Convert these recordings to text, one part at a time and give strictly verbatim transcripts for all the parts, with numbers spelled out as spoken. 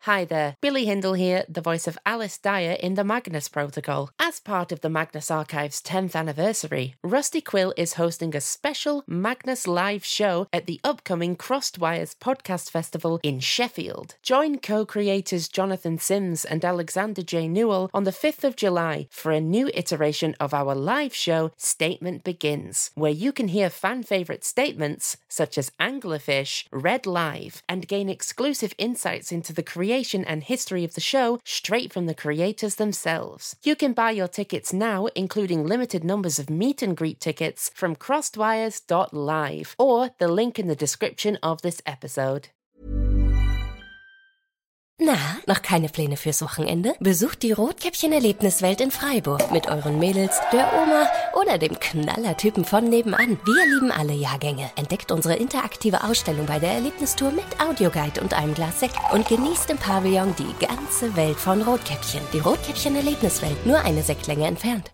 Hi there, Billy Hindle here, the voice of Alice Dyer in the Magnus Protocol. As part of the Magnus Archive's tenth anniversary, Rusty Quill is hosting a special Magnus live show at the upcoming Crossed Wires Podcast Festival in Sheffield. Join co-creators Jonathan Sims and Alexander J. Newell on the fifth of July for a new iteration of our live show, Statement Begins, where you can hear fan-favourite statements such as Anglerfish read live and gain exclusive insights into the creation and history of the show straight from the creators themselves. You can buy your tickets now, including limited numbers of meet and greet tickets, from crossedwires dot live or the link in the description of this episode. Na, noch keine Pläne fürs Wochenende? Besucht die Rotkäppchen-Erlebniswelt in Freiburg mit euren Mädels, der Oma oder dem Knallertypen von nebenan. Wir lieben alle Jahrgänge. Entdeckt unsere interaktive Ausstellung bei der Erlebnistour mit Audioguide und einem Glas Sekt und genießt im Pavillon die ganze Welt von Rotkäppchen. Die Rotkäppchen-Erlebniswelt, nur eine Sektlänge entfernt.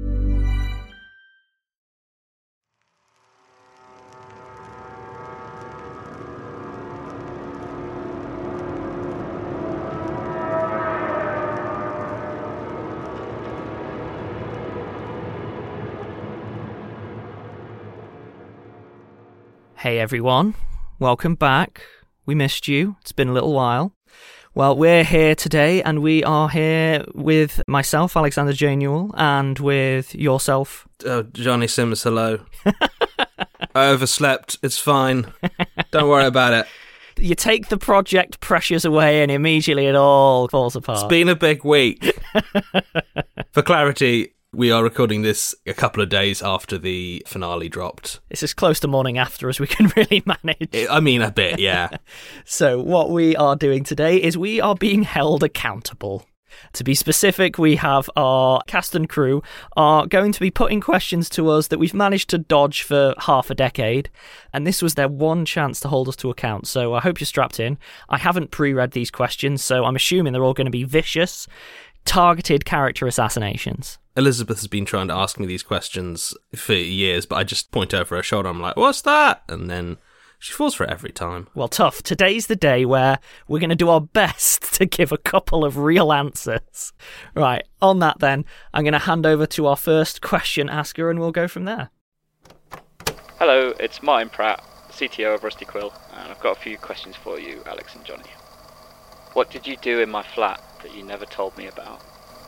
Hey everyone, welcome back. We missed you. It's been a little while. Well, we're here today and we are here with myself, Alexander J. Newell, and with yourself. Oh, Johnny Sims, hello. I overslept. It's fine. Don't worry about it. You take the project pressures away and immediately it all falls apart. It's been a big week. For clarity, we are recording this a couple of days after the finale dropped. It's as close to morning after as we can really manage. I mean, a bit, yeah. So what we are doing today is we are being held accountable. To be specific, we have our cast and crew are going to be putting questions to us that we've managed to dodge for half a decade, and this was their one chance to hold us to account, so I hope you're strapped in. I haven't pre-read these questions, so I'm assuming they're all going to be vicious, targeted character assassinations. Elizabeth has been trying to ask me these questions for years, but I just point over her shoulder, I'm like, what's that? And then she falls for it every time. Well, tough. Today's the day where we're going to do our best to give a couple of real answers. Right, on that then, I'm going to hand over to our first question asker and we'll go from there. Hello, it's Martin Pratt, C T O of Rusty Quill, and I've got a few questions for you, Alex and Johnny. What did you do in my flat that you never told me about?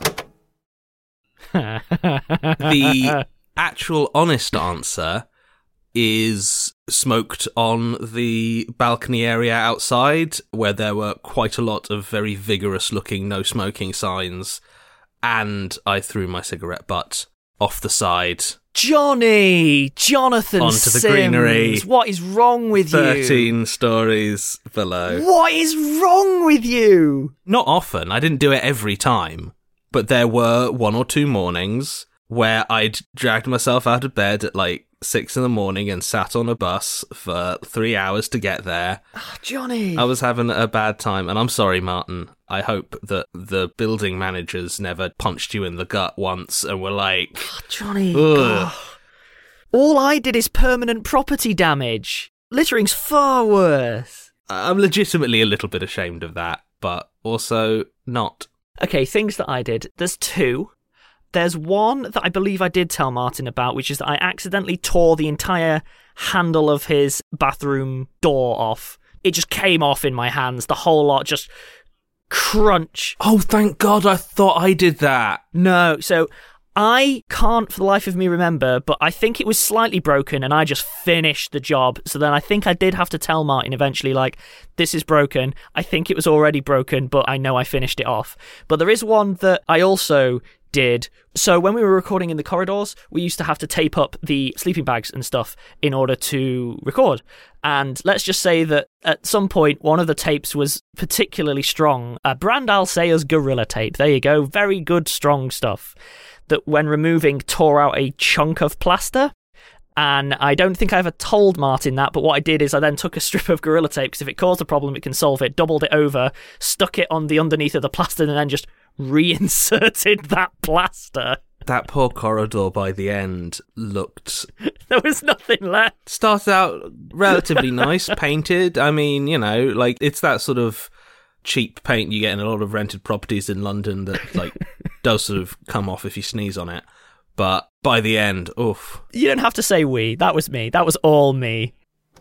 The actual honest answer is smoked on the balcony area outside, where there were quite a lot of very vigorous looking no smoking signs, and I threw my cigarette butt off the side. Johnny! Jonathan onto Sims! the greenery. What is wrong with you? thirteen stories below. What is wrong with you? Not often. I didn't do it every time. But there were one or two mornings where I'd dragged myself out of bed at like six in the morning and sat on a bus for three hours to get there. Oh, Johnny. I was having a bad time, and I'm sorry, Martin. I hope that the building managers never punched you in the gut once and were like, oh, Johnny. Oh. All I did is permanent property damage. Littering's far worse. I'm legitimately a little bit ashamed of that, but also not. Okay, things that I did. There's two. There's one that I believe I did tell Martin about, which is that I accidentally tore the entire handle of his bathroom door off. It just came off in my hands, the whole lot, just crunch. Oh, thank God, I thought I did that. No, so I can't for the life of me remember, but I think it was slightly broken and I just finished the job. So then I think I did have to tell Martin eventually, like, this is broken. I think it was already broken, but I know I finished it off. But there is one that I also did. So when we were recording in the corridors, we used to have to tape up the sleeping bags and stuff in order to record. And let's just say that at some point, one of the tapes was particularly strong. A brand I'll say is Gorilla Tape. There you go. Very good, strong stuff. That when removing tore out a chunk of plaster. And I don't think I ever told Martin that, but what I did is I then took a strip of Gorilla Tape, because if it caused a problem, it can solve it, doubled it over, stuck it on the underneath of the plaster, and then just reinserted that plaster. That poor corridor by the end looked... There was nothing left. Started out relatively nice, painted. I mean, you know, like, it's that sort of cheap paint you get in a lot of rented properties in London that like does sort of come off if you sneeze on it. But by the end, oof. You don't have to say we. That was me. That was all me.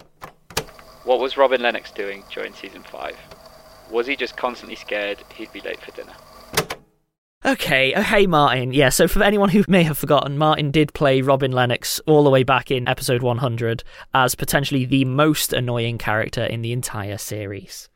What was Robin Lennox doing during season five? Was he just constantly scared he'd be late for dinner? Okay, oh, hey Martin. Yeah, so for anyone who may have forgotten, Martin did play Robin Lennox all the way back in episode one hundred as potentially the most annoying character in the entire series.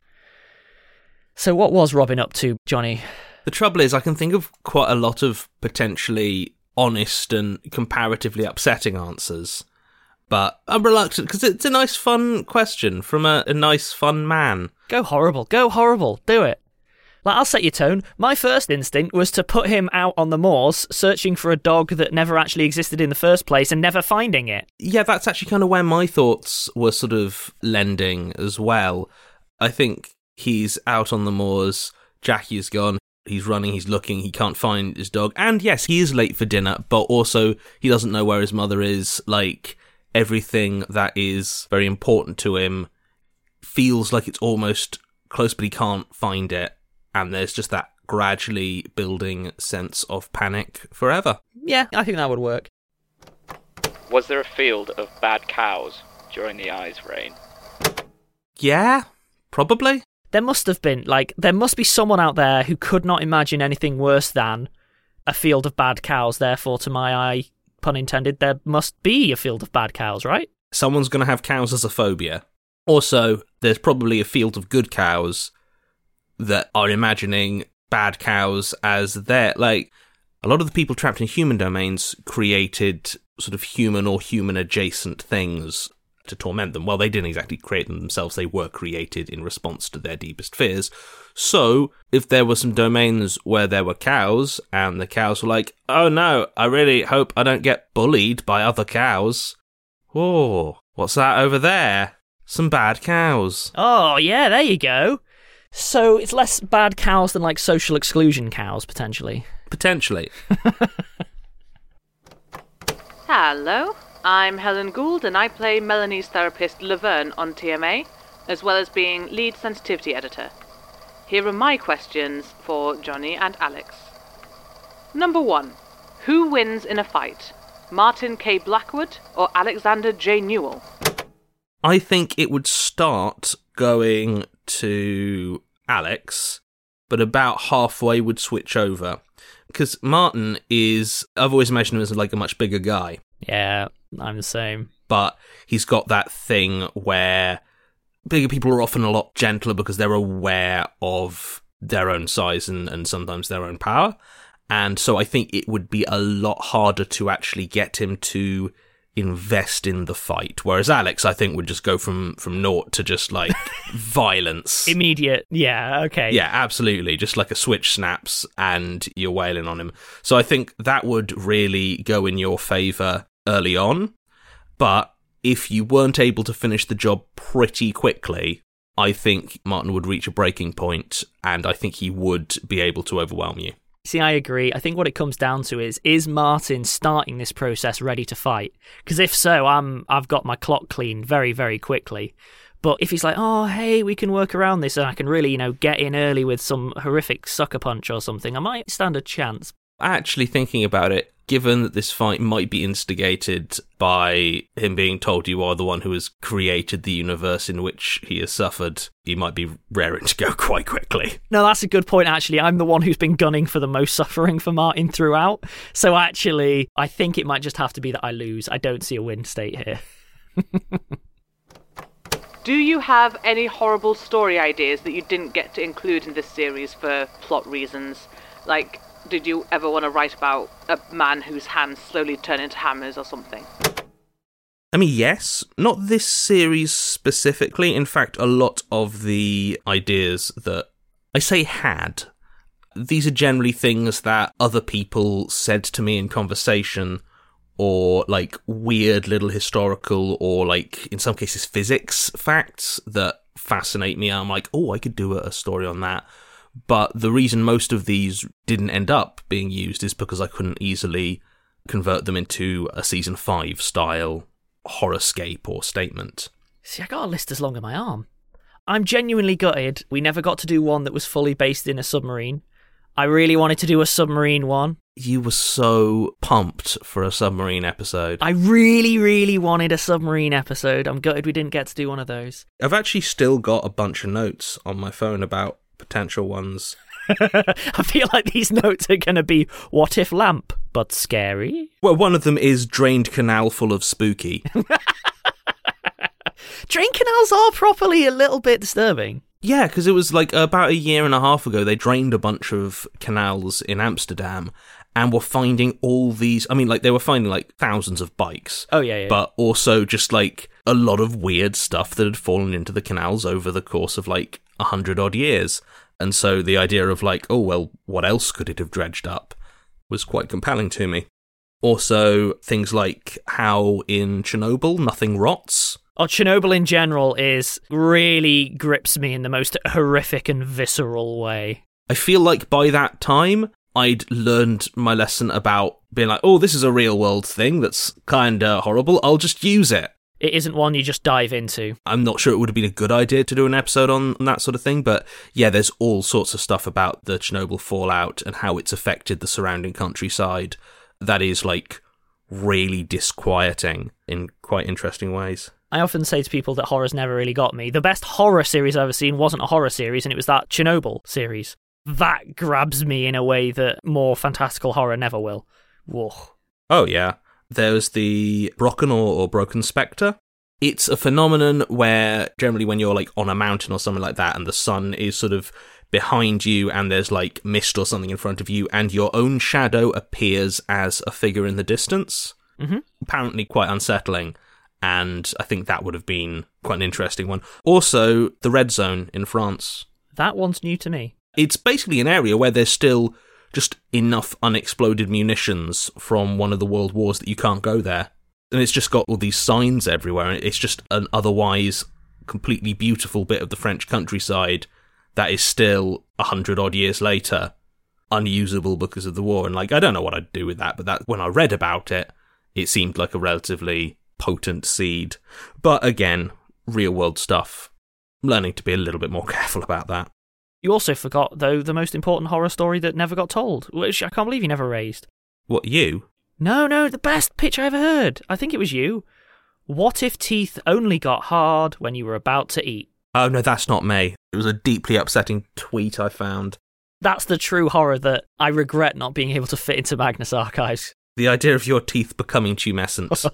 So what was Robin up to, Johnny? The trouble is, I can think of quite a lot of potentially honest and comparatively upsetting answers, but I'm reluctant because it's a nice, fun question from a, a nice, fun man. Go horrible, go horrible, do it. Like, I'll set your tone. My first instinct was to put him out on the moors, searching for a dog that never actually existed in the first place and never finding it. Yeah, that's actually kind of where my thoughts were sort of lending as well. I think he's out on the moors, Jackie is gone, he's running, he's looking, he can't find his dog. And yes, he is late for dinner, but also he doesn't know where his mother is. Like, everything that is very important to him feels like it's almost close, but he can't find it. And there's just that gradually building sense of panic forever. Yeah, I think that would work. Was there a field of bad cows during the Eye's reign? Yeah, probably. There must have been, like, there must be someone out there who could not imagine anything worse than a field of bad cows. Therefore, to my eye, pun intended, there must be a field of bad cows, right? Someone's going to have cows as a phobia. Also, there's probably a field of good cows that are imagining bad cows as their, like, a lot of the people trapped in human domains created sort of human or human adjacent things to torment them. Well, they didn't exactly create them themselves, they were created in response to their deepest fears. So, if there were some domains where there were cows, and the cows were like, oh no, I really hope I don't get bullied by other cows. Oh, what's that over there? Some bad cows. Oh, yeah, there you go. So it's less bad cows than, like, social exclusion cows, potentially. Potentially. Hello, I'm Helen Gould, and I play Melanie's therapist Laverne on T M A, as well as being lead sensitivity editor. Here are my questions for Johnny and Alex. Number one, who wins in a fight? Martin K. Blackwood or Alexander J. Newell? I think it would start going to Alex, but about halfway would switch over. Because Martin is, I've always imagined him as like a much bigger guy. Yeah, I'm the same. But he's got that thing where bigger people are often a lot gentler because they're aware of their own size and, and sometimes their own power. And so I think it would be a lot harder to actually get him to invest in the fight, whereas Alex, I think, would just go from from naught to just like violence, immediate. Yeah, okay, yeah, absolutely, just like a switch snaps and you're wailing on him. So I think that would really go in your favor early on, but if you weren't able to finish the job pretty quickly, I think Martin would reach a breaking point, and I think he would be able to overwhelm you. See, I agree. I think what it comes down to is, is Martin starting this process ready to fight? Because if so, I'm, I've got my clock clean very, very quickly. But if he's like, oh, hey, we can work around this and I can really, you know, get in early with some horrific sucker punch or something, I might stand a chance. Actually thinking about it, given that this fight might be instigated by him being told you are the one who has created the universe in which he has suffered, he might be raring to go quite quickly. No, that's a good point, actually. I'm the one who's been gunning for the most suffering for Martin throughout. So actually, I think it might just have to be that I lose. I don't see a win state here. Do you have any horrible story ideas that you didn't get to include in this series for plot reasons? Like, did you ever want to write about a man whose hands slowly turn into hammers or something? I mean, yes. Not this series specifically. In fact, a lot of the ideas that I say had, these are generally things that other people said to me in conversation, or like weird little historical or like, in some cases, physics facts that fascinate me. I'm like, oh, I could do a story on that. But the reason most of these didn't end up being used is because I couldn't easily convert them into a season five style horrorscape or statement. See, I got a list as long as my arm. I'm genuinely gutted we never got to do one that was fully based in a submarine. I really wanted to do a submarine one. You were so pumped for a submarine episode. I really, really wanted a submarine episode. I'm gutted we didn't get to do one of those. I've actually still got a bunch of notes on my phone about potential ones. I feel like these notes are going to be, what if lamp, but scary? Well, one of them is drained canal full of spooky. Drain canals are properly a little bit disturbing. Yeah, because it was like about a year and a half ago, they drained a bunch of canals in Amsterdam and were finding all these, I mean, like, they were finding, like, thousands of bikes. Oh, yeah, yeah. But also just, like, a lot of weird stuff that had fallen into the canals over the course of, like, a hundred odd years. And so the idea of, like, oh, well, what else could it have dredged up was quite compelling to me. Also, things like how in Chernobyl, nothing rots. Oh, Chernobyl in general is really grips me in the most horrific and visceral way. I feel like by that time, I'd learned my lesson about being like, oh, this is a real world thing that's kinda horrible, I'll just use it. It isn't one you just dive into. I'm not sure it would have been a good idea to do an episode on that sort of thing, but yeah, there's all sorts of stuff about the Chernobyl fallout and how it's affected the surrounding countryside that is, like, really disquieting in quite interesting ways. I often say to people that horror's never really got me. The best horror series I've ever seen wasn't a horror series, and it was that Chernobyl series. That grabs me in a way that more fantastical horror never will. Whoa. Oh, yeah. There's the Brocken or, or Broken Spectre. It's a phenomenon where generally when you're, like, on a mountain or something like that and the sun is sort of behind you and there's, like, mist or something in front of you and your own shadow appears as a figure in the distance. Mm-hmm. Apparently quite unsettling. And I think that would have been quite an interesting one. Also, the Red Zone in France. That one's new to me. It's basically an area where there's still just enough unexploded munitions from one of the world wars that you can't go there. And it's just got all these signs everywhere. And it's just an otherwise completely beautiful bit of the French countryside that is still a hundred odd years later unusable because of the war. And, like, I don't know what I'd do with that, but that when I read about it, it seemed like a relatively potent seed. But again, real world stuff. I'm learning to be a little bit more careful about that. You also forgot, though, the most important horror story that never got told, which I can't believe you never raised. What, you? No, no, the best pitch I ever heard. I think it was you. What if teeth only got hard when you were about to eat? Oh, no, that's not me. It was a deeply upsetting tweet I found. That's the true horror that I regret not being able to fit into Magnus Archives. The idea of your teeth becoming tumescent.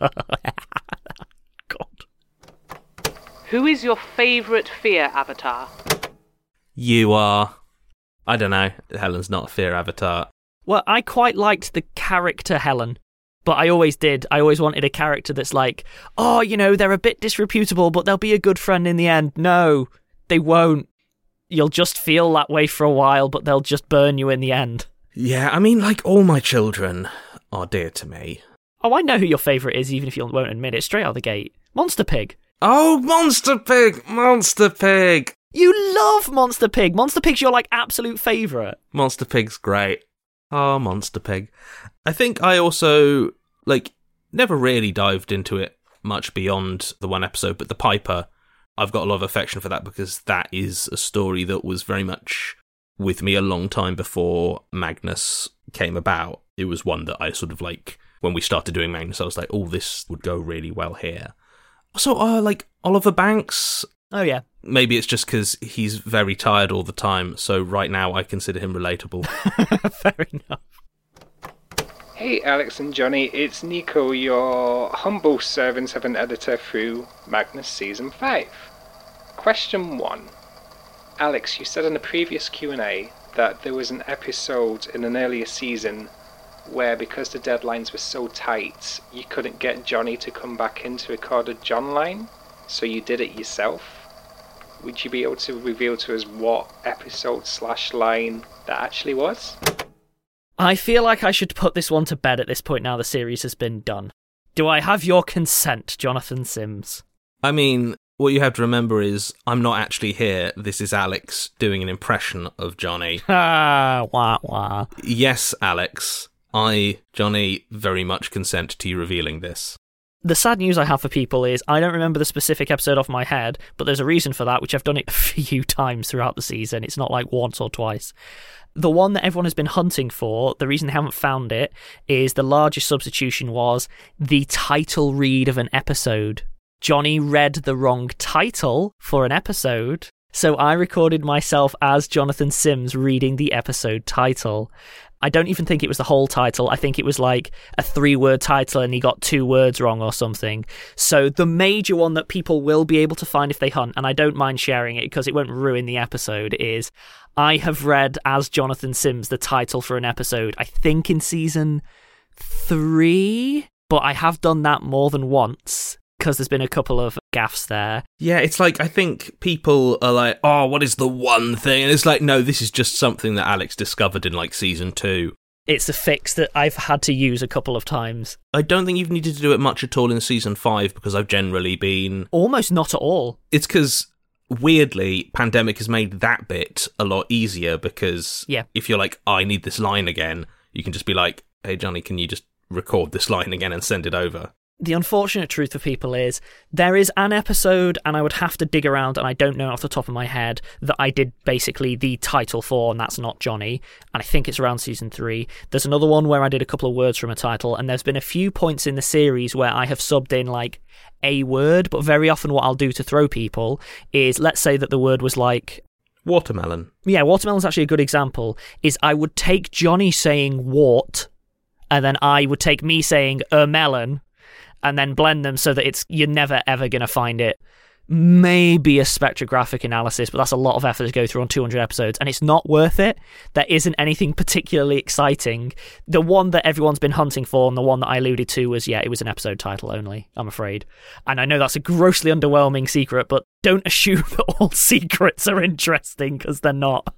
God. Who is your favourite fear avatar? You are. I don't know. Helen's not a fear avatar. Well, I quite liked the character Helen, but I always did. I always wanted a character that's like, oh, you know, they're a bit disreputable, but they'll be a good friend in the end. No, they won't. You'll just feel that way for a while, but they'll just burn you in the end. Yeah, I mean, like, all my children are dear to me. Oh, I know who your favourite is, even if you won't admit it. Straight out the gate. Monster Pig. Oh, Monster Pig! Monster Pig! You love Monster Pig! Monster Pig's your, like, absolute favourite. Monster Pig's great. Oh, Monster Pig. I think I also, like, never really dived into it much beyond the one episode, but the Piper, I've got a lot of affection for that because that is a story that was very much with me a long time before Magnus came about. It was one that I sort of, like, when we started doing Magnus, I was like, oh, this would go really well here. Also, uh, like, Oliver Banks. Oh, yeah. Maybe it's just because he's very tired all the time, so right now I consider him relatable. Fair enough. Hey Alex and Johnny, it's Nico, your humble servant of an editor through Magnus Season five. Question one. Alex, you said in a previous Q and A that there was an episode in an earlier season where, because the deadlines were so tight, you couldn't get Johnny to come back in to record a John line, so you did it yourself. Would you be able to reveal to us what episode slash line that actually was? I feel like I should put this one to bed at this point now the series has been done. Do I have your consent, Jonathan Sims? I mean, what you have to remember is I'm not actually here. This is Alex doing an impression of Johnny. Ah, wah, wah. Yes, Alex. I, Johnny, very much consent to you revealing this. The sad news I have for people is I don't remember the specific episode off my head, but there's a reason for that, which I've done it a few times throughout the season. It's not like once or twice. The one that everyone has been hunting for, the reason they haven't found it, is the largest substitution was the title read of an episode. Johnny read the wrong title for an episode, so I recorded myself as Jonathan Sims reading the episode title. I don't even think it was the whole title. I think it was like a three-word title and he got two words wrong or something. So the major one that people will be able to find if they hunt, and I don't mind sharing it because it won't ruin the episode, is I have read as Jonathan Sims the title for an episode, I think in season three, but I have done that more than once because there's been a couple of gaffes there. Yeah, it's like, I think people are like, oh, what is the one thing? And it's like, no, this is just something that Alex discovered in, like, season two. It's a fix that I've had to use a couple of times. I don't think you've needed to do it much at all in season five, because I've generally been... Almost not at all. It's because, weirdly, Pandemic has made that bit a lot easier, because yeah. if you're like, oh, I need this line again, you can just be like, hey, Johnny, can you just record this line again and send it over? The unfortunate truth for people is there is an episode, and I would have to dig around, and I don't know off the top of my head, that I did basically the title for, and that's not Johnny, and I think it's around season three. There's another one where I did a couple of words from a title, and there's been a few points in the series where I have subbed in like a word, but very often what I'll do to throw people is, let's say that the word was like... Watermelon. Yeah, watermelon's actually a good example, is I would take Johnny saying wart, and then I would take me saying a melon, and then blend them so that it's you're never ever going to find it. Maybe a spectrographic analysis, but that's a lot of effort to go through on two hundred episodes, and it's not worth it. There isn't anything particularly exciting. The one that everyone's been hunting for, and the one that I alluded to was, yeah, it was an episode title only, I'm afraid. And I know that's a grossly underwhelming secret, but don't assume that all secrets are interesting, because they're not.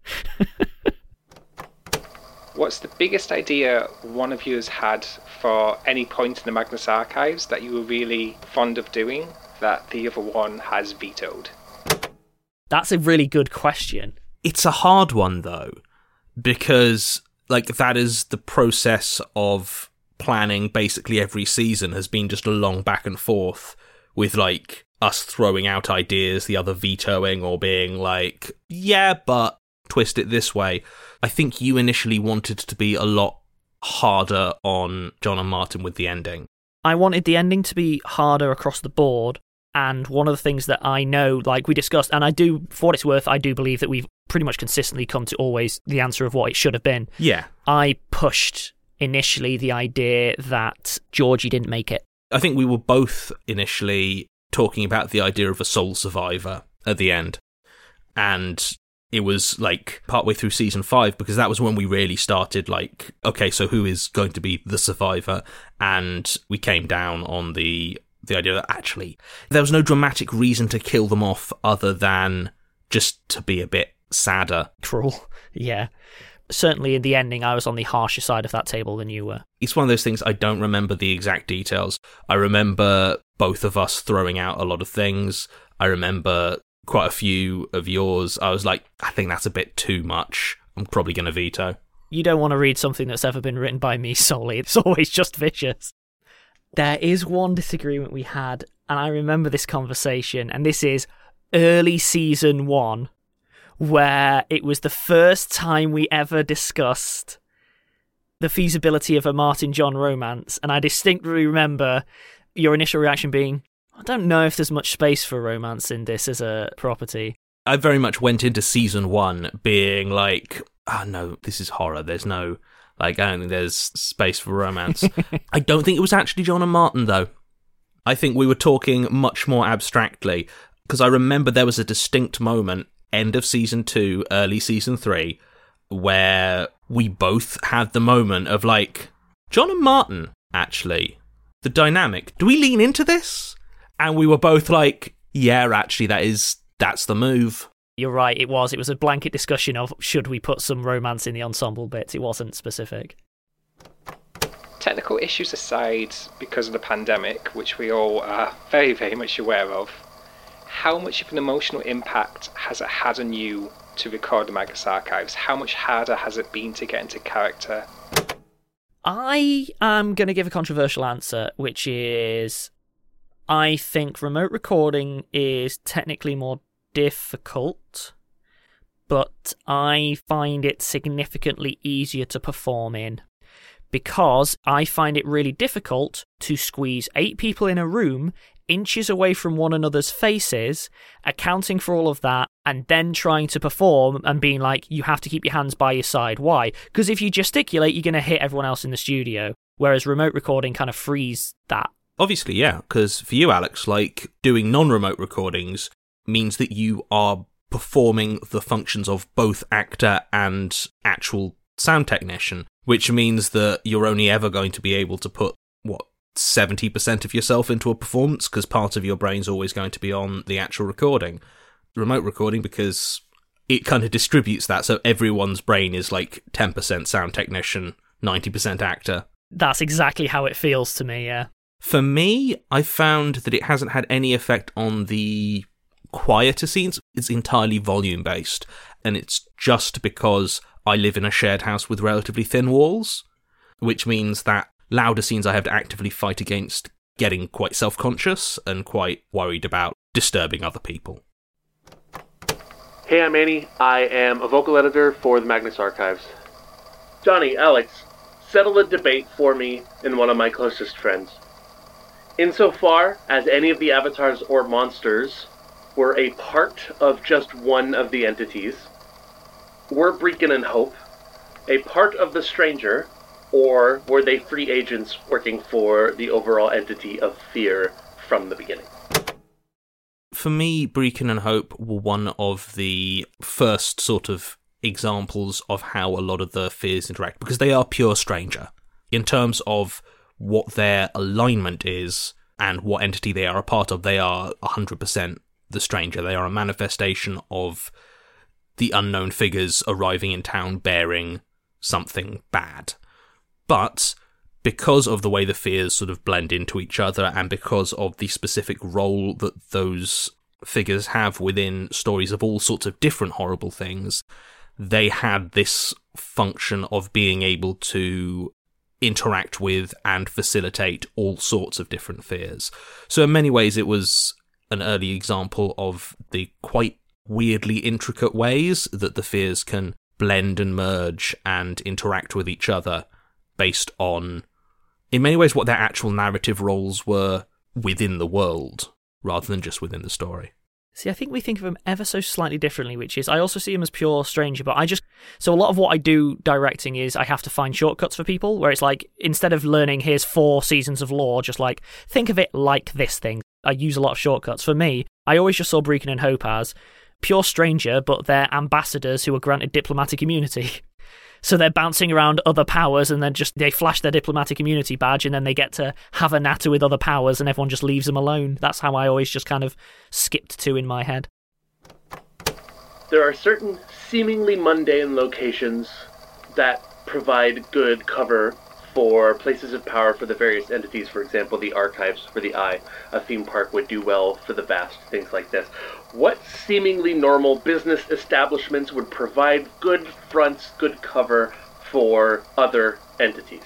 What's the biggest idea one of you has had for any point in the Magnus Archives that you were really fond of doing that the other one has vetoed? That's a really good question. It's a hard one, though, because like that is the process of planning basically every season has been just a long back and forth with like us throwing out ideas, the other vetoing or being like, yeah, but twist it this way. I think you initially wanted to be a lot harder on John and Martin with the ending. I wanted the ending to be harder across the board, and one of the things that I know, like we discussed, and I do, for what it's worth, I do believe that we've pretty much consistently come to always the answer of what it should have been. Yeah. I pushed initially the idea that Georgie didn't make it. I think we were both initially talking about the idea of a sole survivor at the end, and it was like partway through season five, because that was when we really started like, okay, so who is going to be the survivor? And we came down on the the idea that actually there was no dramatic reason to kill them off other than just to be a bit sadder. Cruel, yeah. Certainly in the ending, I was on the harsher side of that table than you were. It's one of those things, I don't remember the exact details. I remember both of us throwing out a lot of things. I remember quite a few of yours. I was like, I think that's a bit too much. I'm probably going to veto. You don't want to read something that's ever been written by me solely. It's always just vicious. There is one disagreement we had, and I remember this conversation, and this is early season one, where it was the first time we ever discussed the feasibility of a Martin-John romance, and I distinctly remember your initial reaction being, I don't know if there's much space for romance in this as a property. I very much went into season one being like, oh no, this is horror. There's no, like, I don't think there's space for romance. I don't think it was actually John and Martin, though. I think we were talking much more abstractly, because I remember there was a distinct moment, end of season two, early season three, where we both had the moment of like, John and Martin, actually, the dynamic, do we lean into this? And we were both like, yeah, actually, that is, that's the move. You're right, it was. It was a blanket discussion of, should we put some romance in the ensemble bits? It wasn't specific. Technical issues aside, because of the pandemic, which we all are very, very much aware of, how much of an emotional impact has it had on you to record the Magnus Archives? How much harder has it been to get into character? I am going to give a controversial answer, which is I think remote recording is technically more difficult, but I find it significantly easier to perform in, because I find it really difficult to squeeze eight people in a room inches away from one another's faces, accounting for all of that, and then trying to perform and being like, you have to keep your hands by your side. Why? Because if you gesticulate, you're going to hit everyone else in the studio, whereas remote recording kind of frees that. Obviously, yeah, because for you, Alex, like, doing non-remote recordings means that you are performing the functions of both actor and actual sound technician, which means that you're only ever going to be able to put, what, seventy percent of yourself into a performance, because part of your brain's always going to be on the actual recording. Remote recording, because it kind of distributes that, so everyone's brain is like ten percent sound technician, ninety percent actor. That's exactly how it feels to me, yeah. For me, I found that it hasn't had any effect on the quieter scenes. It's entirely volume-based, and it's just because I live in a shared house with relatively thin walls, which means that louder scenes I have to actively fight against getting quite self-conscious and quite worried about disturbing other people. Hey, I'm Annie. I am a vocal editor for the Magnus Archives. Johnny, Alex, settle a debate for me and one of my closest friends. Insofar as any of the avatars or monsters were a part of just one of the entities, were Brecon and Hope a part of the Stranger, or were they free agents working for the overall entity of fear from the beginning? For me, Brecon and Hope were one of the first sort of examples of how a lot of the fears interact, because they are pure Stranger. In terms of what their alignment is and what entity they are a part of, they are one hundred percent the Stranger. They are a manifestation of the unknown figures arriving in town bearing something bad. But because of the way the fears sort of blend into each other, and because of the specific role that those figures have within stories of all sorts of different horrible things, they had this function of being able to interact with and facilitate all sorts of different fears. So in many ways it was an early example of the quite weirdly intricate ways that the fears can blend and merge and interact with each other based on, in many ways, what their actual narrative roles were within the world, rather than just within the story. See, I think we think of him ever so slightly differently, which is, I also see him as pure Stranger, but I just, so a lot of what I do directing is I have to find shortcuts for people, where it's like, instead of learning, here's four seasons of lore, just like, think of it like this thing. I use a lot of shortcuts. For me, I always just saw Brecon and Hope as pure Stranger, but they're ambassadors who are granted diplomatic immunity. So they're bouncing around other powers, and then just they flash their diplomatic immunity badge, and then they get to have a natter with other powers, and everyone just leaves them alone. That's how I always just kind of skipped to in my head. There are certain seemingly mundane locations that provide good cover for places of power for the various entities. For example, the archives for the Eye. A theme park would do well for the Vast, things like this. What seemingly normal business establishments would provide good fronts, good cover for other entities?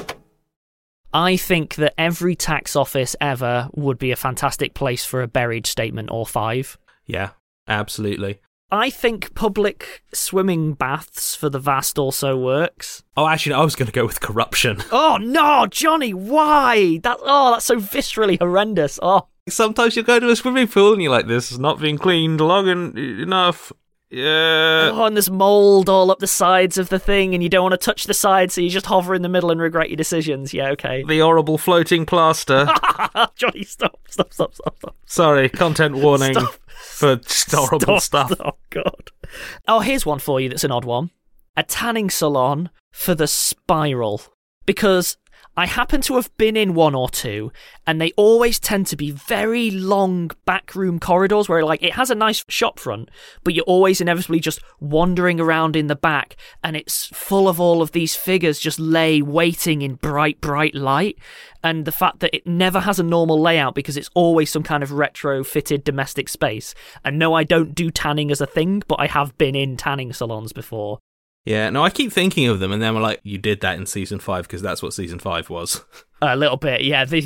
I think that every tax office ever would be a fantastic place for a buried statement or five. Yeah, absolutely. I think public swimming baths for the Vast also works. Oh, actually, I was going to go with corruption. Oh, no, Johnny, why? That, oh, that's so viscerally horrendous. Oh. Sometimes you go to a swimming pool and you're like, this is not being cleaned long en- enough. Yeah. Oh, and there's mould all up the sides of the thing, and you don't want to touch the sides, so you just hover in the middle and regret your decisions. Yeah, okay. The horrible floating plaster. Johnny, stop, stop, stop, stop, stop. Sorry, content warning Stop. for horrible Stop, stuff. Oh, God. Oh, here's one for you that's an odd one. A tanning salon for the Spiral. Because I happen to have been in one or two, and they always tend to be very long backroom corridors where, like, it has a nice shop front, but you're always inevitably just wandering around in the back, and it's full of all of these figures just lay waiting in bright, bright light. And the fact that it never has a normal layout because it's always some kind of retrofitted domestic space. And no, I don't do tanning as a thing, but I have been in tanning salons before. Yeah, no, I keep thinking of them, and then we're like, you did that in season five, because that's what season five was. A little bit, yeah. The,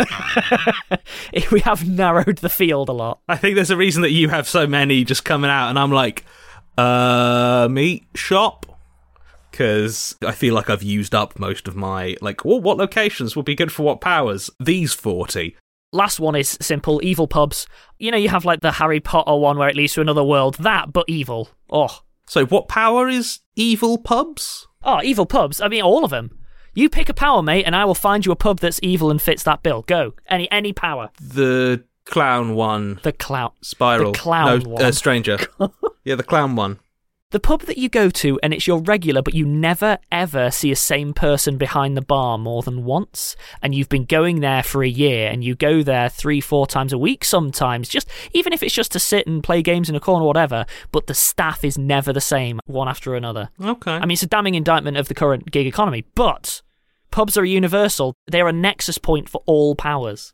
we have narrowed the field a lot. I think there's a reason that you have so many just coming out, and I'm like, uh, meat shop? Because I feel like I've used up most of my, like, well, what locations would be good for what powers? These forty. Last one is simple, evil pubs. You know, you have like the Harry Potter one where it leads to another world. That, but evil. Oh. So what power is evil pubs? Oh, evil pubs. I mean, all of them. You pick a power, mate, and I will find you a pub that's evil and fits that bill. Go. Any any power. The clown one. The clown. Spiral. The clown no, one. Uh, stranger. Yeah, the clown one. The pub that you go to, and it's your regular, but you never, ever see a same person behind the bar more than once, and you've been going there for a year, and you go there three, four times a week sometimes, just even if it's just to sit and play games in a corner or whatever, but the staff is never the same, one after another. Okay. I mean, it's a damning indictment of the current gig economy, but pubs are universal. They're a nexus point for all powers.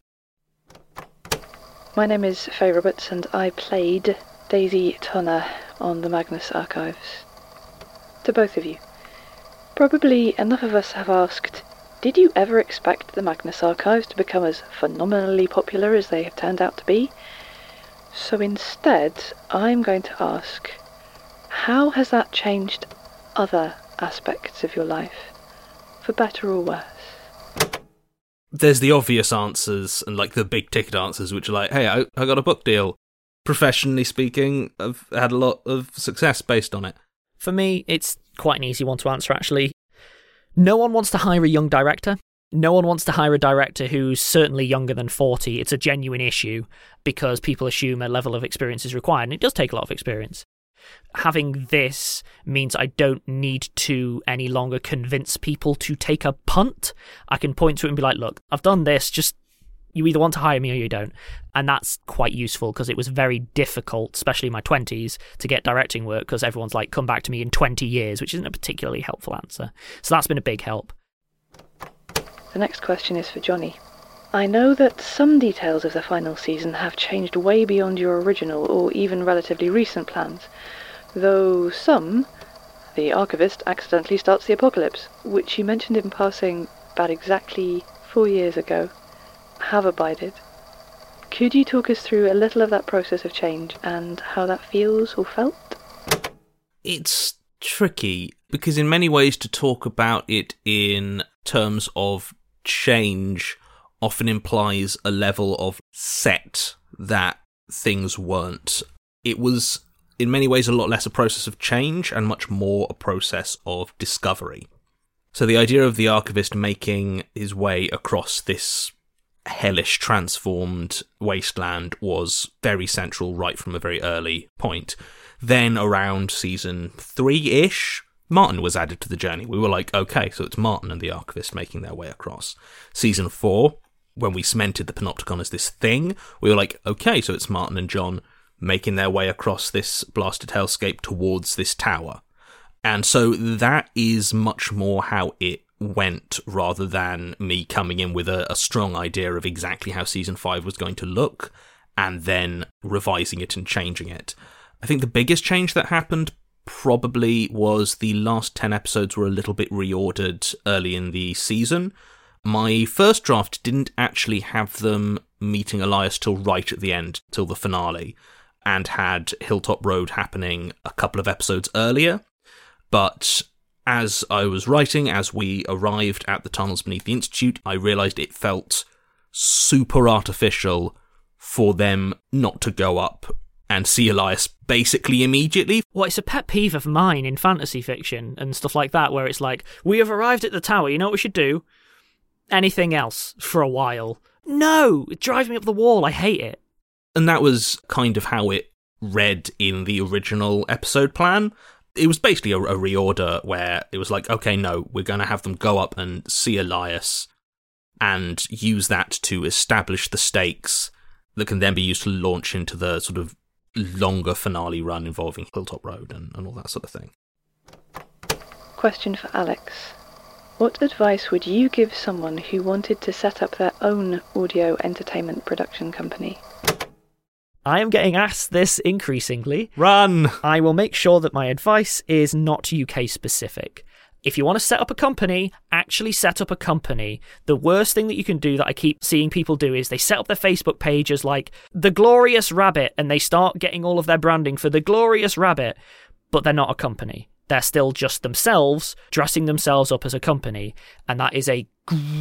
My name is Faye Roberts, and I played Daisy Tonner on the Magnus Archives. To both of you, probably enough of us have asked, did you ever expect the Magnus Archives to become as phenomenally popular as they have turned out to be? So instead, I'm going to ask, how has that changed other aspects of your life, for better or worse? There's the obvious answers, and like the big ticket answers, which are like, hey, I, I got a book deal. Professionally speaking, I've had a lot of success based on it. For me, it's quite an easy one to answer, actually. No one wants to hire a young director. No one wants to hire a director who's certainly younger than forty. It's a genuine issue because people assume a level of experience is required, and it does take a lot of experience. Having this means I don't need to any longer convince people to take a punt. I can point to it and be like, look, I've done this, just you either want to hire me or you don't. And that's quite useful because it was very difficult, especially in my twenties, to get directing work because everyone's like, come back to me in twenty years, which isn't a particularly helpful answer. So that's been a big help. The next question is for Johnny. I know that some details of the final season have changed way beyond your original or even relatively recent plans, though some, the Archivist accidentally starts the apocalypse, which you mentioned in passing about exactly four years ago, have abided. Could you talk us through a little of that process of change and how that feels or felt? It's tricky because in many ways to talk about it in terms of change often implies a level of set that things weren't. It was in many ways a lot less a process of change and much more a process of discovery. So the idea of the Archivist making his way across this hellish transformed wasteland was very central right from a very early point. Then around season three-ish, Martin was added to the journey. We were like, okay, so it's Martin and the Archivist making their way across. Season four, when we cemented the Panopticon as this thing, we were like, okay, so it's Martin and John making their way across this blasted hellscape towards this tower. And so that is much more how it went rather than me coming in with a, a strong idea of exactly how season five was going to look and then revising it and changing it. I think the biggest change that happened probably was the last ten episodes were a little bit reordered early in the season. My first draft didn't actually have them meeting Elias till right at the end, till the finale, and had Hilltop Road happening a couple of episodes earlier. But as I was writing, as we arrived at the tunnels beneath the Institute, I realised it felt super artificial for them not to go up and see Elias basically immediately. Well, it's a pet peeve of mine in fantasy fiction and stuff like that, where it's like, we have arrived at the tower, you know what we should do? Anything else for a while. No! It drives me up the wall, I hate it. And that was kind of how it read in the original episode plan. It was basically a, a reorder where it was like, okay, no, we're going to have them go up and see Elias and use that to establish the stakes that can then be used to launch into the sort of longer finale run involving Hilltop Road and, and all that sort of thing. Question for Alex. What advice would you give someone who wanted to set up their own audio entertainment production company? I am getting asked this increasingly. Run! I will make sure that my advice is not U K specific. If you want to set up a company, actually set up a company. The worst thing that you can do that I keep seeing people do is they set up their Facebook page as like the Glorious Rabbit and they start getting all of their branding for the Glorious Rabbit, but they're not a company. They're still just themselves, dressing themselves up as a company, and that is a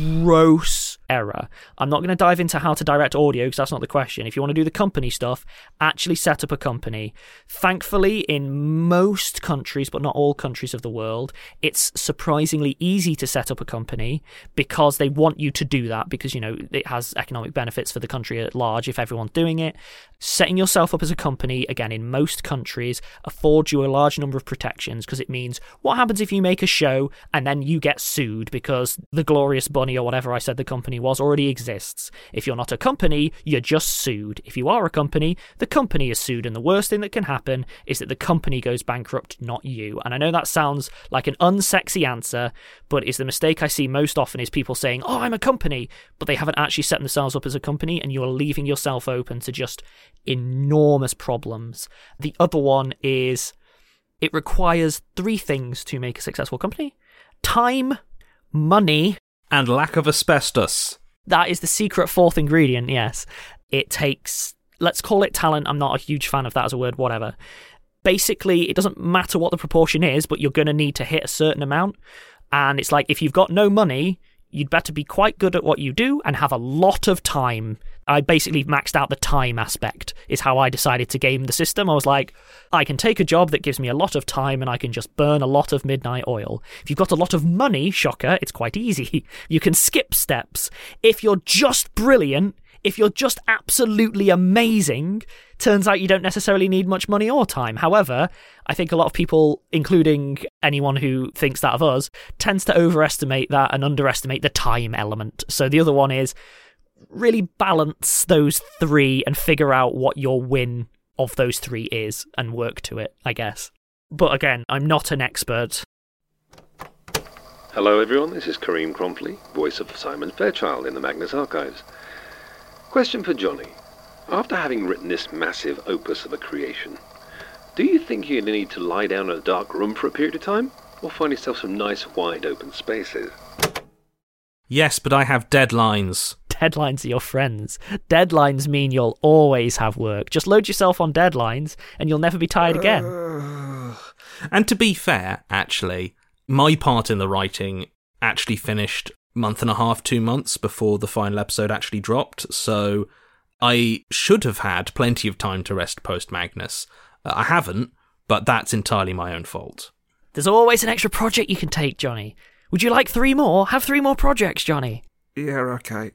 gross error. I'm not going to dive into how to direct audio because that's not the question. If you want to do the company stuff, actually set up a company. Thankfully, in most countries, but not all countries of the world, it's surprisingly easy to set up a company because they want you to do that because, you know, it has economic benefits for the country at large if everyone's doing it. Setting yourself up as a company, again, in most countries, affords you a large number of protections because it means what happens if you make a show and then you get sued because the Glorious Bunny or whatever I said the company was already exists. If you're not a company, you're just sued. If you are a company, the company is sued, and the worst thing that can happen is that the company goes bankrupt, not you. And I know that sounds like an unsexy answer, but it's the mistake I see most often is people saying, oh, I'm a company, but they haven't actually set themselves up as a company, and you're leaving yourself open to just enormous problems. The other one is it requires three things to make a successful company: time, money, and lack of asbestos. That is the secret fourth ingredient, yes. It takes, let's call it talent. I'm not a huge fan of that as a word, whatever. Basically, it doesn't matter what the proportion is, but you're going to need to hit a certain amount. And it's like, if you've got no money, you'd better be quite good at what you do and have a lot of time. I basically maxed out the time aspect, is how I decided to game the system. I was like, I can take a job that gives me a lot of time and I can just burn a lot of midnight oil. If you've got a lot of money, shocker, it's quite easy. You can skip steps. If you're just brilliant, if you're just absolutely amazing, turns out you don't necessarily need much money or time. However, I think a lot of people, including anyone who thinks that of us, tends to overestimate that and underestimate the time element. So the other one is really balance those three and figure out what your win of those three is and work to it, I guess. But again, I'm not an expert. Hello everyone, this is Kareem Crompley, voice of Simon Fairchild in the Magnus Archives. Question for Johnny. After having written this massive opus of a creation, do you think you're going to need to lie down in a dark room for a period of time, or find yourself some nice wide open spaces? Yes, but I have deadlines. Deadlines are your friends. Deadlines mean you'll always have work. Just load yourself on deadlines and you'll never be tired again. Uh, and to be fair, actually, my part in the writing actually finished month and a half, two months before the final episode actually dropped, so I should have had plenty of time to rest post-Magnus. Uh, I haven't, but that's entirely my own fault. There's always an extra project you can take, Johnny. Would you like three more? Have three more projects, Johnny. Yeah, okay.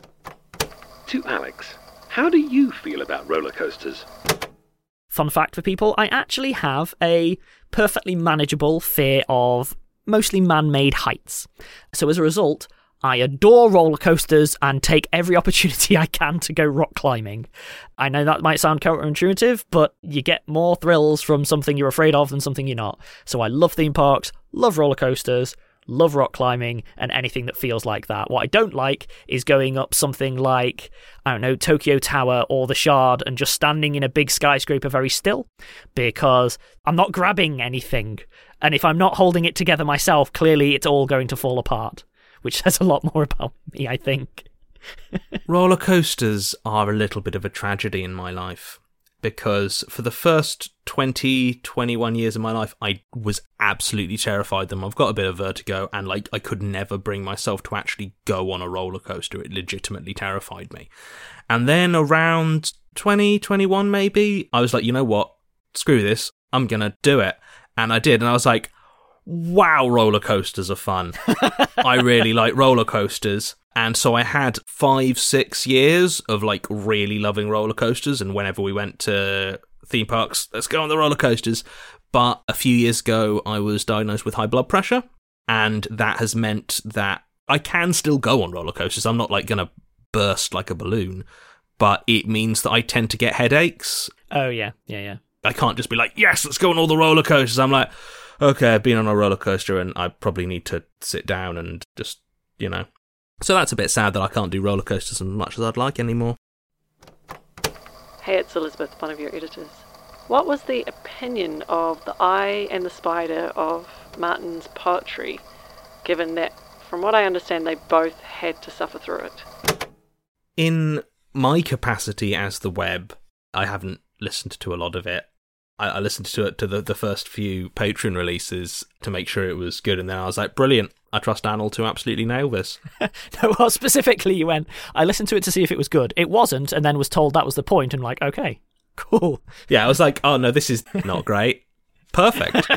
To Alex, how do you feel about roller coasters? Fun fact for people, I actually have a perfectly manageable fear of mostly man-made heights. So as a result, I adore roller coasters and take every opportunity I can to go rock climbing. I know that might sound counterintuitive, but you get more thrills from something you're afraid of than something you're not. So I love theme parks, love roller coasters, love rock climbing, and anything that feels like that. What I don't like is going up something like, I don't know, Tokyo Tower or the Shard and just standing in a big skyscraper very still, because I'm not grabbing anything. And if I'm not holding it together myself, clearly it's all going to fall apart, which says a lot more about me, I think. Roller coasters are a little bit of a tragedy in my life, because for the first twenty, twenty-one years of my life, I was absolutely terrified of them. I've got a bit of vertigo, and like I could never bring myself to actually go on a roller coaster. It legitimately terrified me. And then around twenty, twenty-one maybe, I was like, you know what? Screw this. I'm going to do it. And I did, and I was like, wow, roller coasters are fun. I really like roller coasters. And so I had five, six years of like really loving roller coasters. And whenever we went to theme parks, let's go on the roller coasters. But a few years ago, I was diagnosed with high blood pressure. And that has meant that I can still go on roller coasters. I'm not like going to burst like a balloon. But it means that I tend to get headaches. Oh, yeah. Yeah, yeah. I can't just be like, yes, let's go on all the roller coasters. I'm like, okay, I've been on a roller coaster and I probably need to sit down and just, you know. So that's a bit sad that I can't do roller coasters as much as I'd like anymore. Hey, it's Elizabeth, one of your editors. What was the opinion of the Eye and the Spider of Martin's poetry, given that, from what I understand, they both had to suffer through it? In my capacity as the web, I haven't listened to a lot of it. I, I listened to it to the, the first few Patreon releases to make sure it was good, and then I was like, brilliant, I trust Anil to absolutely nail this. No, well, specifically you went, I listened to it to see if it was good. It wasn't, and then was told that was the point, and like, okay, cool. Yeah, I was like, oh no, this is not great. Perfect.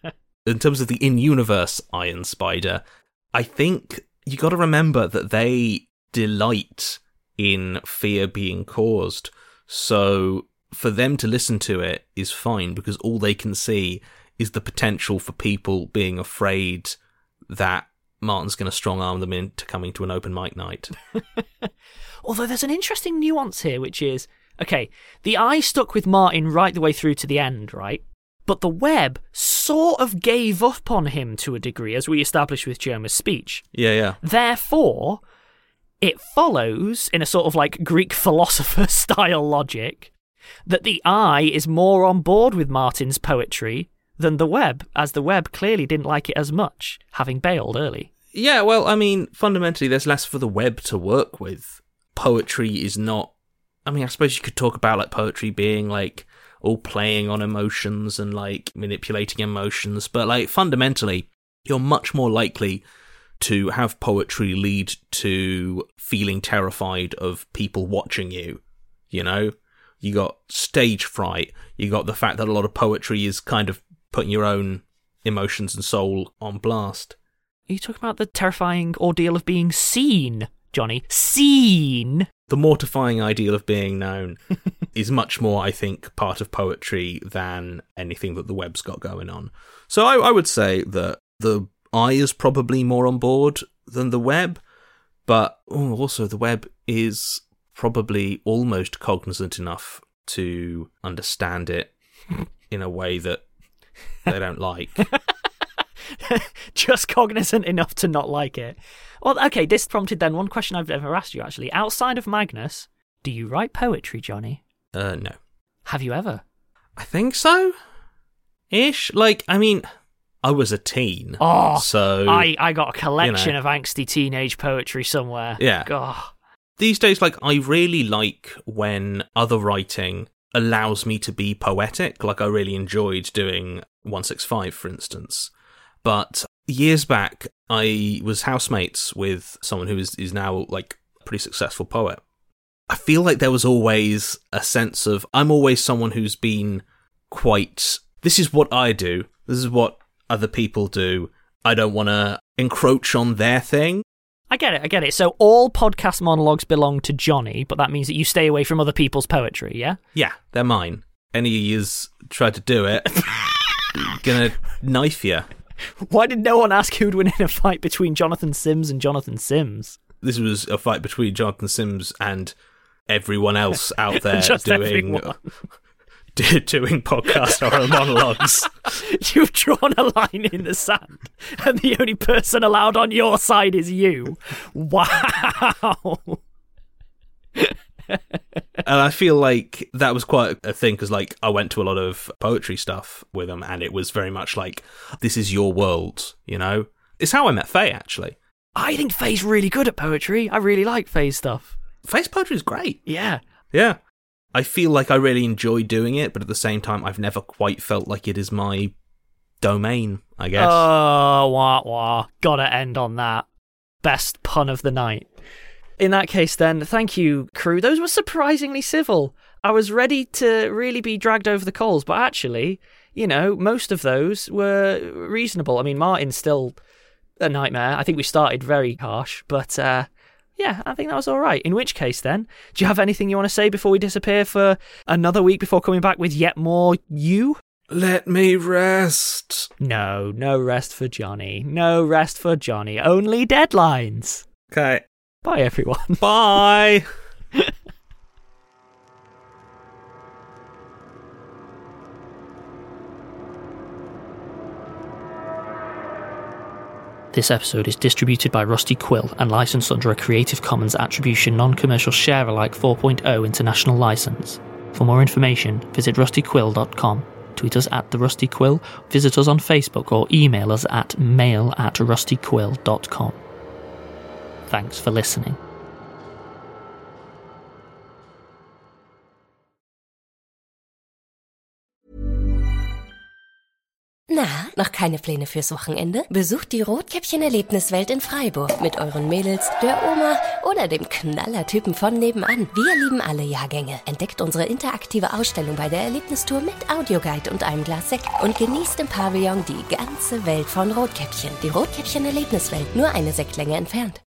In terms of the in-universe Iron Spider, I think you got to remember that they delight in fear being caused. So for them to listen to it is fine, because all they can see is the potential for people being afraid that Martin's going to strong-arm them into coming to an open mic night. Although there's an interesting nuance here, which is, okay, the Eye stuck with Martin right the way through to the end, right? But the web sort of gave up on him to a degree, as we established with Jerma's speech. Yeah, yeah. Therefore, it follows, in a sort of like Greek philosopher-style logic, that the Eye is more on board with Martin's poetry than the web, as the web clearly didn't like it as much, having bailed early. Yeah, well, I mean, fundamentally, there's less for the web to work with. Poetry is not... I mean, I suppose you could talk about, like, poetry being, like, all playing on emotions and, like, manipulating emotions, but, like, fundamentally, you're much more likely to have poetry lead to feeling terrified of people watching you, you know? You got stage fright, you got the fact that a lot of poetry is kind of putting your own emotions and soul on blast. Are you talking about the terrifying ordeal of being seen, Johnny? Seen! The mortifying ideal of being known is much more, I think, part of poetry than anything that the web's got going on. So I, I would say that the Eye is probably more on board than the web, but oh, also the web is probably almost cognizant enough to understand it in a way that they don't like. Just cognizant enough to not like it. Well, okay, this prompted then one question I've never asked you, actually. Outside of Magnus, do you write poetry, Johnny? Uh, no. Have you ever? I think so. Ish. Like, I mean, I was a teen. Oh, so I, I got a collection you know. of angsty teenage poetry somewhere. Yeah. God. These days, like, I really like when other writing allows me to be poetic. Like, I really enjoyed doing one sixty-five, for instance. But years back, I was housemates with someone who is, is now, like, a pretty successful poet. I feel like there was always a sense of, I'm always someone who's been quite, this is what I do, this is what other people do, I don't want to encroach on their thing. I get it, I get it. So all podcast monologues belong to Johnny, but that means that you stay away from other people's poetry, yeah? Yeah, they're mine. Any of yous try to do it, gonna knife you. Why did no one ask who'd win in a fight between Jonathan Sims and Jonathan Sims? This was a fight between Jonathan Sims and everyone else out there doing doing podcast horror monologues. You've drawn a line in the sand, and the only person allowed on your side is you. Wow. And I feel like that was quite a thing, because, like, I went to a lot of poetry stuff with them, and it was very much like, this is your world, you know? It's how I met Faye, actually. I think Faye's really good at poetry. I really like Faye's stuff. Faye's poetry is great. Yeah. Yeah. I feel like I really enjoy doing it, but at the same time, I've never quite felt like it is my domain, I guess. Oh, wah, wah. Gotta end on that. Best pun of the night. In that case, then, thank you, crew. Those were surprisingly civil. I was ready to really be dragged over the coals, but actually, you know, most of those were reasonable. I mean, Martin's still a nightmare. I think we started very harsh, but uh, yeah, I think that was all right. In which case, then, do you have anything you want to say before we disappear for another week before coming back with yet more you? Let me rest. No, no rest for Johnny. No rest for Johnny. Only deadlines. Okay. Bye, everyone. Bye. This episode is distributed by Rusty Quill and licensed under a Creative Commons Attribution Non-Commercial Share-alike four point oh international license. For more information, visit rusty quill dot com. Tweet us at The Rusty Quill, visit us on Facebook, or email us at mail at rusty quill dot com. Thanks for listening. Na, noch keine Pläne fürs Wochenende? Besucht die Rotkäppchen-Erlebniswelt in Freiburg mit euren Mädels, der Oma oder dem Knallertypen von nebenan. Wir lieben alle Jahrgänge. Entdeckt unsere interaktive Ausstellung bei der Erlebnistour mit Audioguide und einem Glas Sekt und genießt im Pavillon die ganze Welt von Rotkäppchen. Die Rotkäppchen-Erlebniswelt, nur eine Sektlänge entfernt.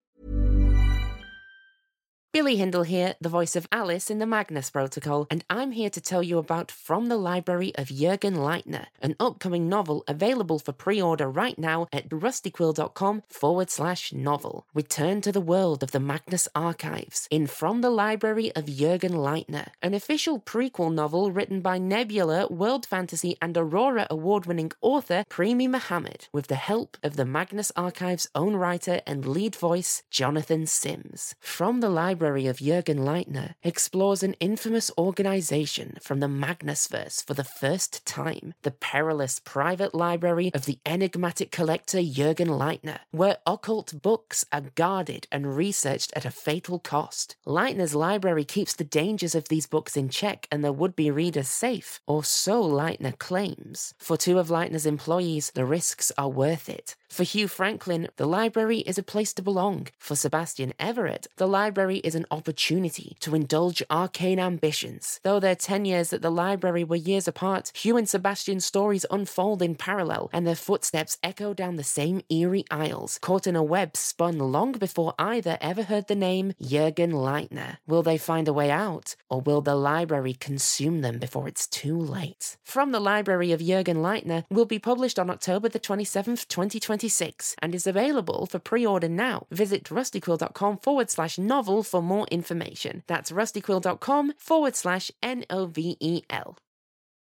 Billy Hindle here, the voice of Alice in the Magnus Protocol, and I'm here to tell you about From the Library of Jürgen Leitner, an upcoming novel available for pre-order right now at rustyquill.com forward slash novel. Return to the world of the Magnus Archives in From the Library of Jürgen Leitner, an official prequel novel written by Nebula, World Fantasy and Aurora award-winning author Premi Mohammed, with the help of the Magnus Archives' own writer and lead voice, Jonathan Sims. From the Library of Jürgen Leitner explores an infamous organization from the Magnusverse for the first time, the perilous private library of the enigmatic collector Jürgen Leitner, where occult books are guarded and researched at a fatal cost. Leitner's library keeps the dangers of these books in check and their would-be readers safe, or so Leitner claims. For two of Leitner's employees, the risks are worth it. For Hugh Franklin, the library is a place to belong. For Sebastian Everett, the library is an opportunity to indulge arcane ambitions. Though their ten years at the library were years apart, Hugh and Sebastian's stories unfold in parallel, and their footsteps echo down the same eerie aisles, caught in a web spun long before either ever heard the name Jürgen Leitner. Will they find a way out, or will the library consume them before it's too late? From the Library of Jürgen Leitner will be published on October the twenty-seventh, twenty twenty-six, and is available for pre-order now. Visit rustyquill.com forward slash novel for more information. That's rustyquill.com forward slash N O V E L.